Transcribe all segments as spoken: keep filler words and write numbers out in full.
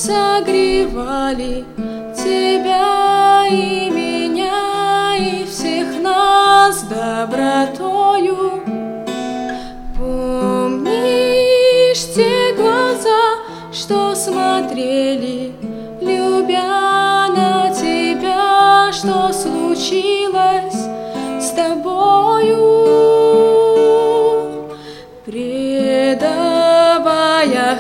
согревали тебя и меня, и всех нас добротою. Помнишь те глаза, что смотрели, любя на тебя, что случилось с тобою? Предавая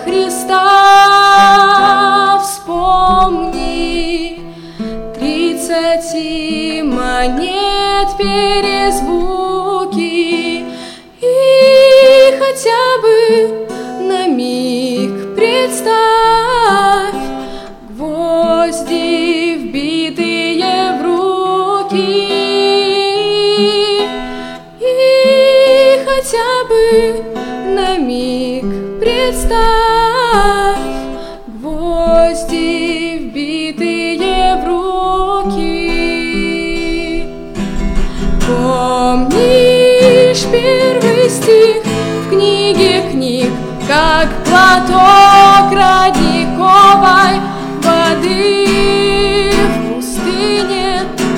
Христа, вспомни тридцати монет перезвуки, и хотя бы на миг представь гвозди, вбитые в руки, и хотя бы на миг представь гвозди, вбитые в руки. Помнишь первый стих в книге книг, как глоток родниковой воды в пустыне?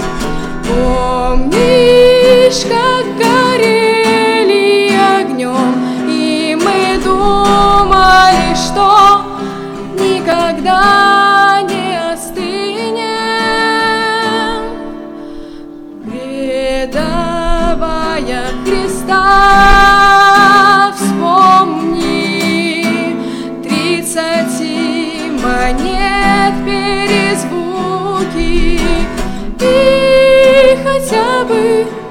Помнишь, как горели огнем, и мы думали, что никогда не остынем? Предавая Христа, вспомни тридцати монет перезвуки, и хотя бы